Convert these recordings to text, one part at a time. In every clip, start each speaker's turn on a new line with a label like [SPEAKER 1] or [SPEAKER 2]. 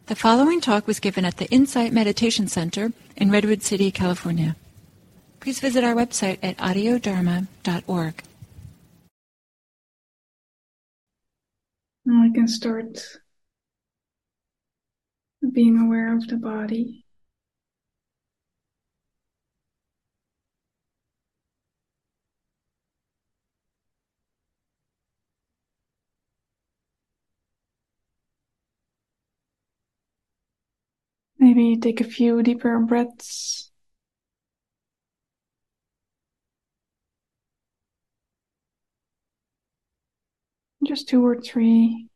[SPEAKER 1] The following talk was given at the Insight Meditation Center in Redwood City, California. Please visit our website at audiodharma.org.
[SPEAKER 2] Now we can start being aware of the body. Maybe take a few deeper breaths. Just 2 or 3.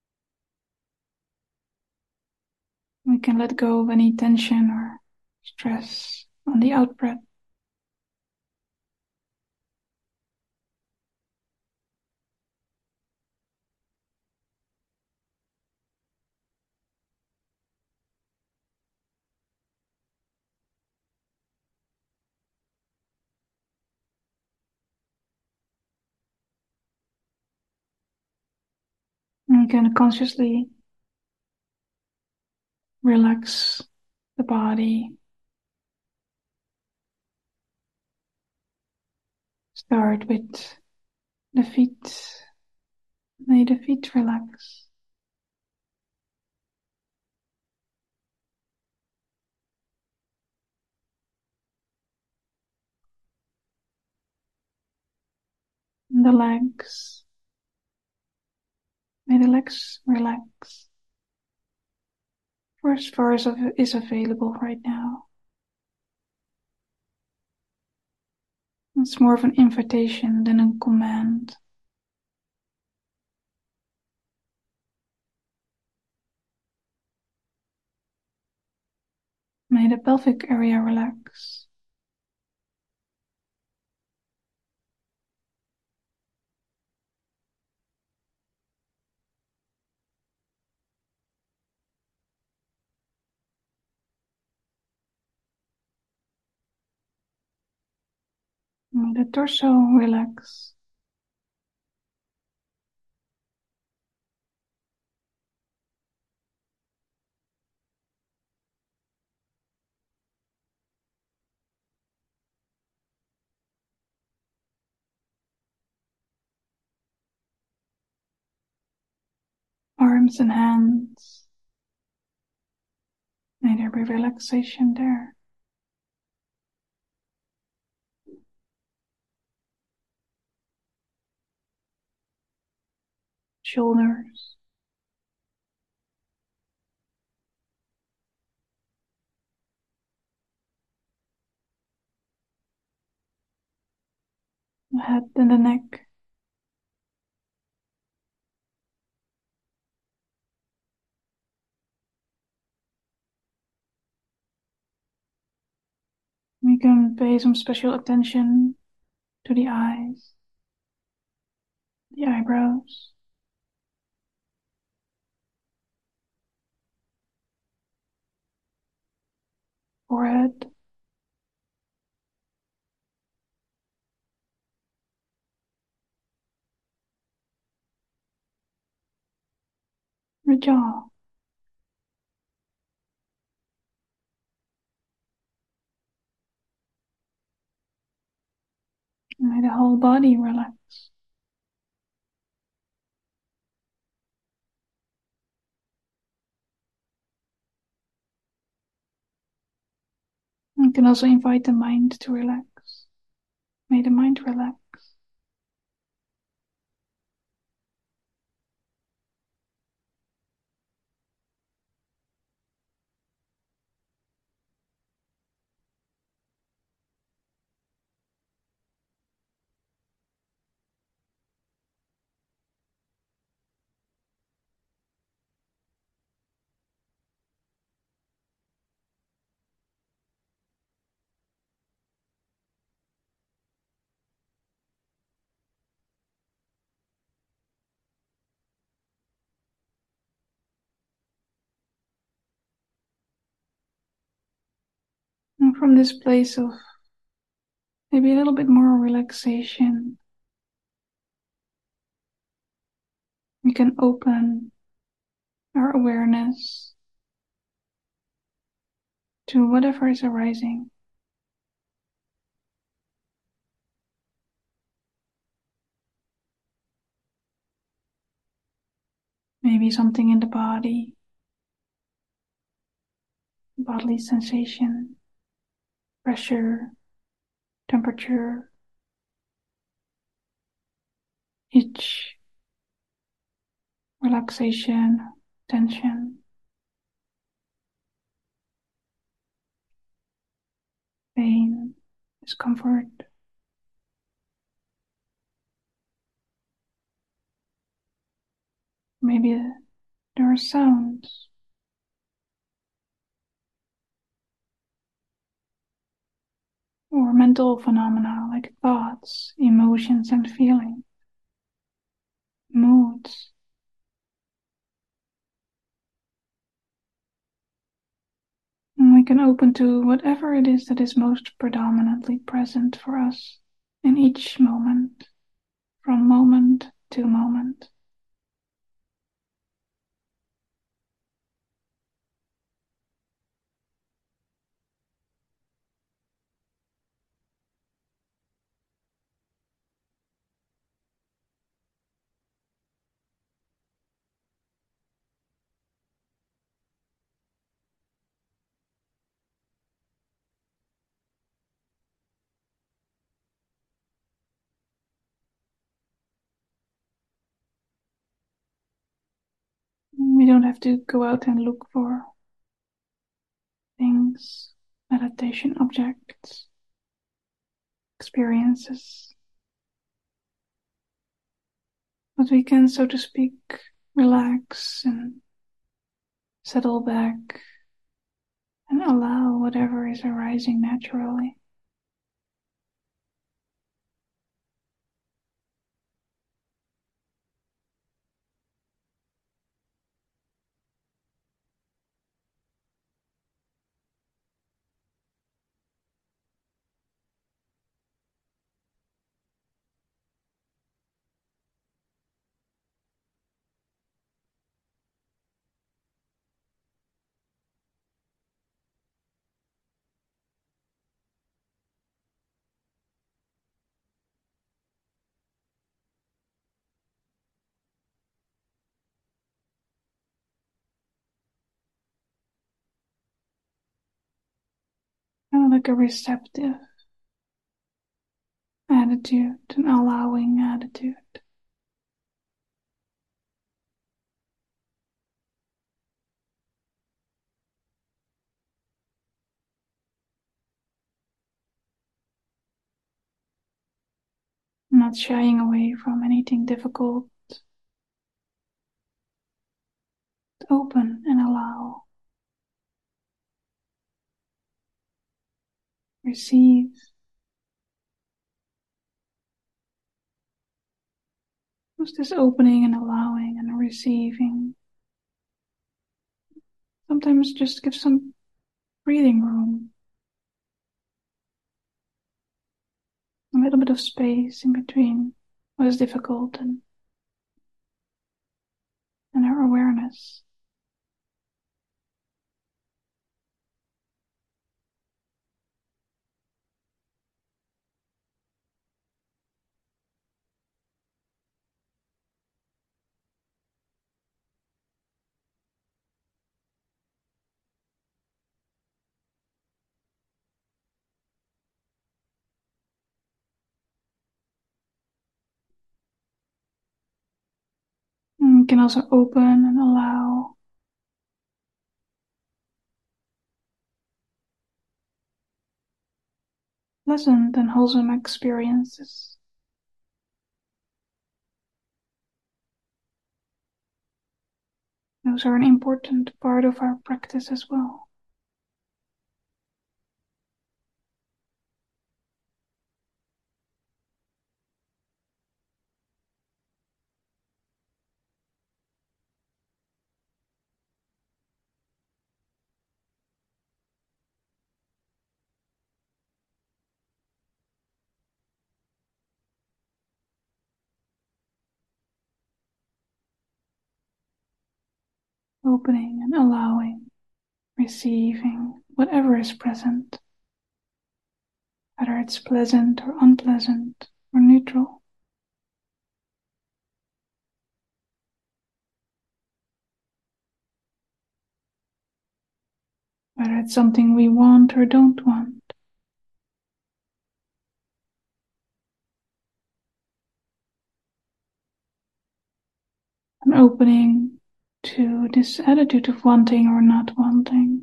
[SPEAKER 2] We can let go of any tension or stress on the out breath. And we can consciously relax the body. Start with the feet. May the feet relax. And the legs. May the legs relax. For as far as is available right now. It's more of an invitation than a command. May the pelvic area relax. May the torso relax. Arms and hands. May there be relaxation there. Shoulders. The head and the neck. We can pay some special attention to the eyes, the eyebrows, forehead, the jaw. And may the whole body relax. You can also invite the mind to relax. May the mind relax. And from this place of maybe a little bit more relaxation, we can open our awareness to whatever is arising. Maybe something in the body, bodily sensation, pressure, temperature, itch, relaxation, tension, pain, discomfort. Maybe there are sounds, or mental phenomena like thoughts, emotions, and feelings, moods. And we can open to whatever it is that is most predominantly present for us in each moment, from moment to moment. We don't have to go out and look for things, meditation objects, experiences. But we can, so to speak, relax and settle back and allow whatever is arising naturally. Kind of like a receptive attitude, an allowing attitude. Not shying away from anything difficult. Open and allow. Receive. Just this opening and allowing and receiving. Sometimes just give some breathing room. A little bit of space in between what is difficult and our awareness. And we can also open and allow pleasant and wholesome experiences. Those are an important part of our practice as well. Opening and allowing, receiving. whatever is present, whether it's pleasant or unpleasant or neutral. Whether it's something we want or don't want. An opening to this attitude of wanting or not wanting.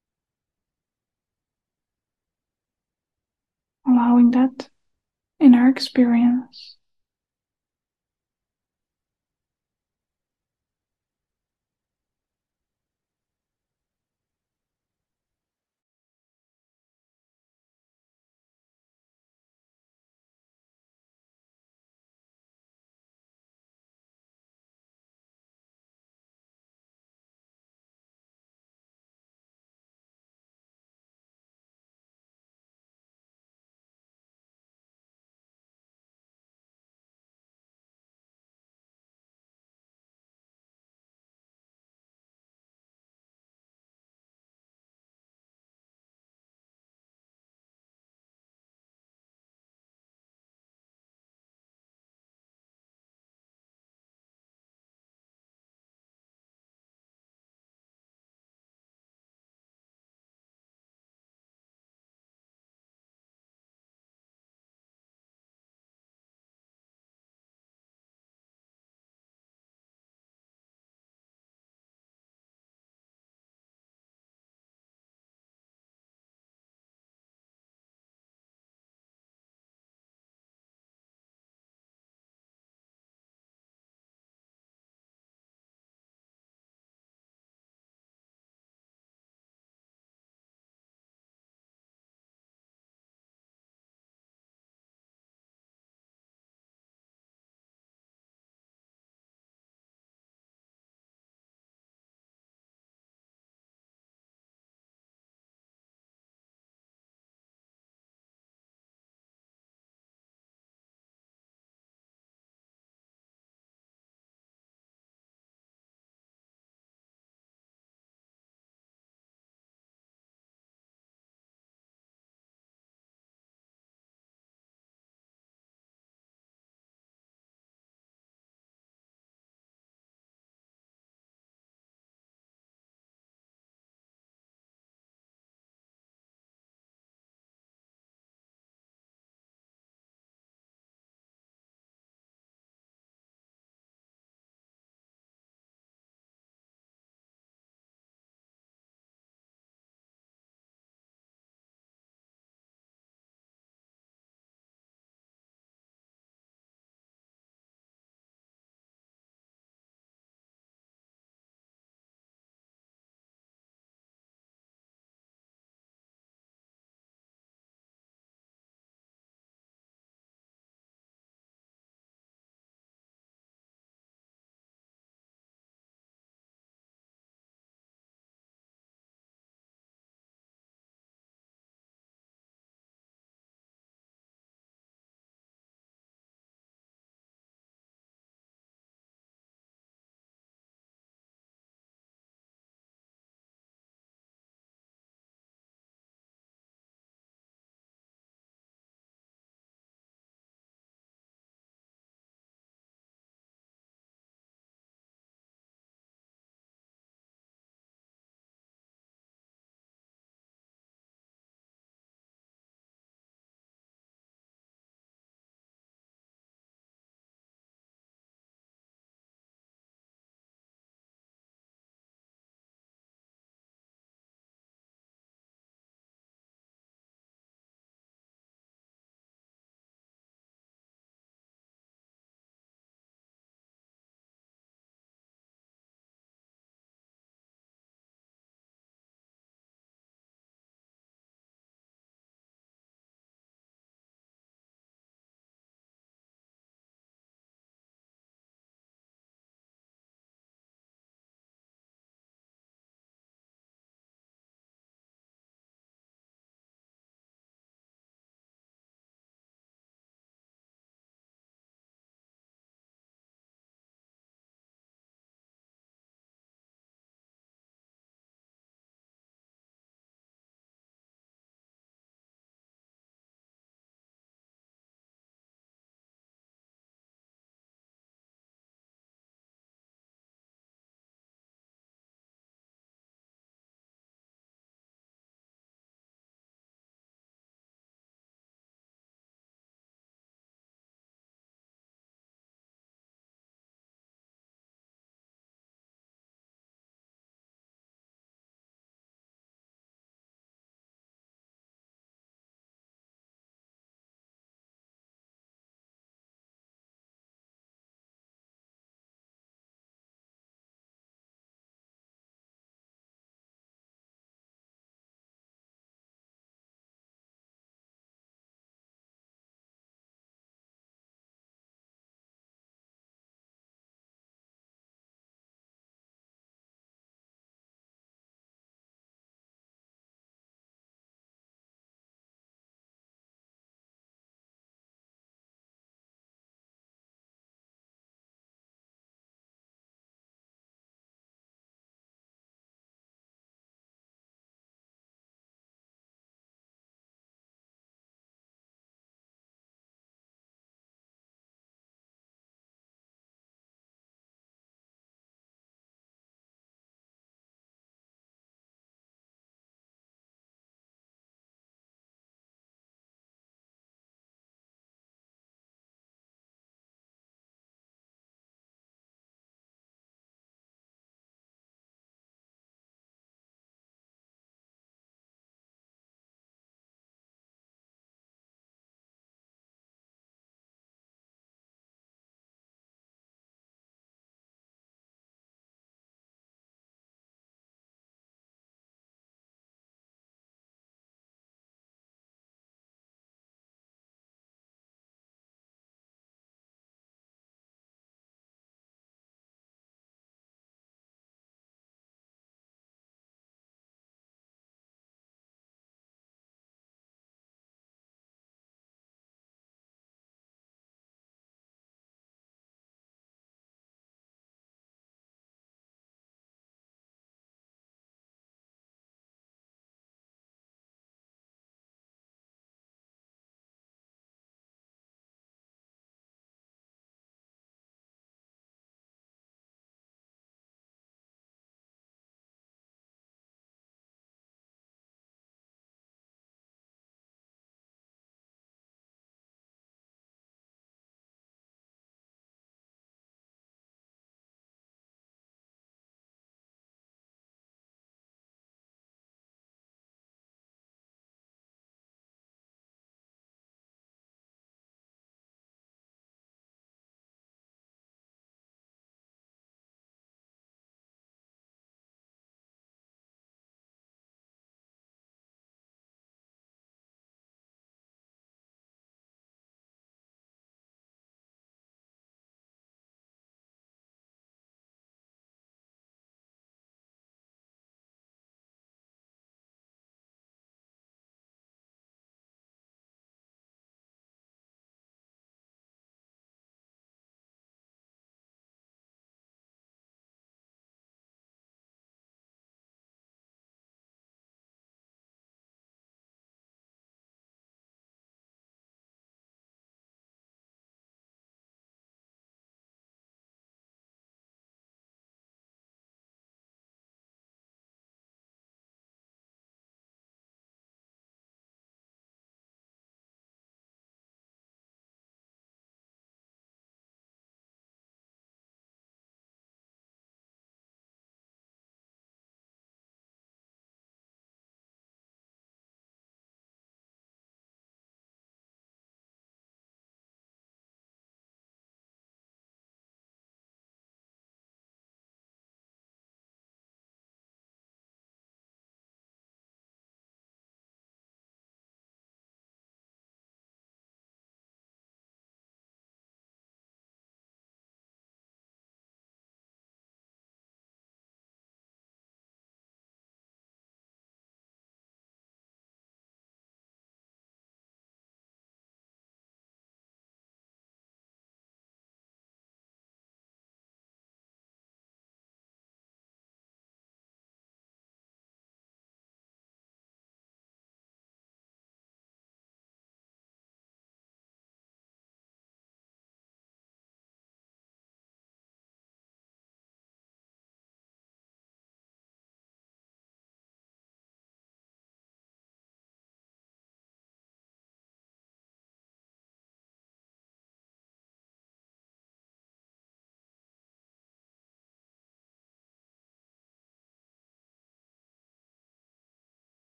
[SPEAKER 2] Allowing that in our experience.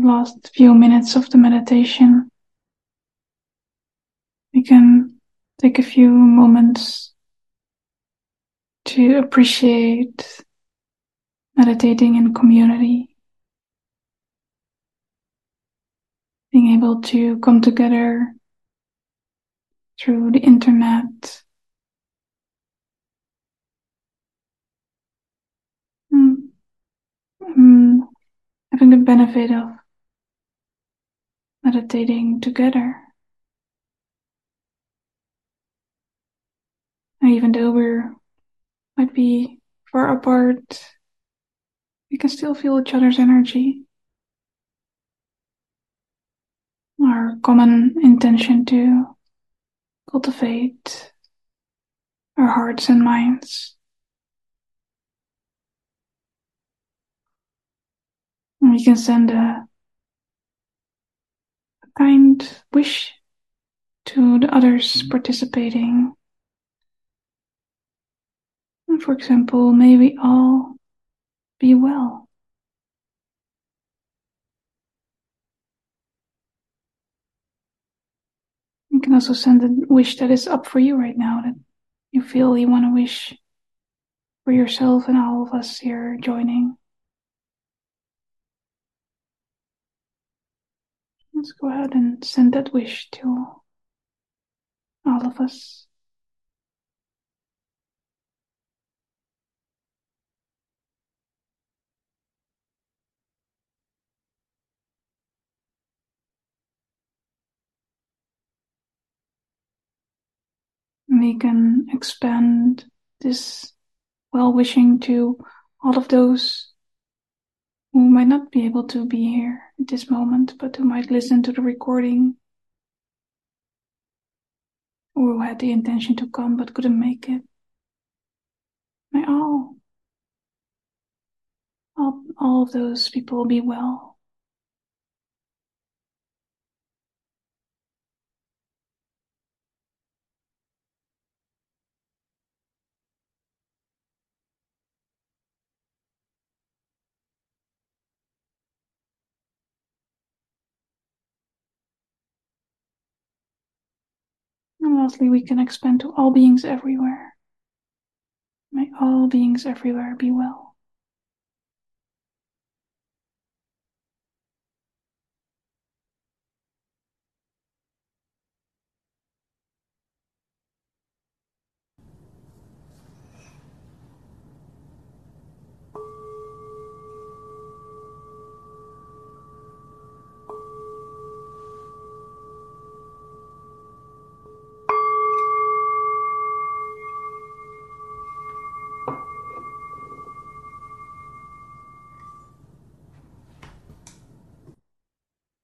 [SPEAKER 2] last few minutes of the meditation, we can take a few moments to appreciate meditating in community, being able to come together through the internet, having the benefit of meditating together. And even though we might be far apart, we can still feel each other's energy. Our common intention to cultivate our hearts and minds. And we can send a kind wish to the others participating. And for example, may we all be well. You can also send a wish that is up for you right now, that you feel you want to wish for yourself and all of us here joining. Let's go ahead and send that wish to all of us. We can expand this well-wishing to all of those who might not be able to be here at this moment, but who might listen to the recording, or who had the intention to come but couldn't make it. May all of those people be well. And lastly, we can expand to all beings everywhere. May all beings everywhere be well.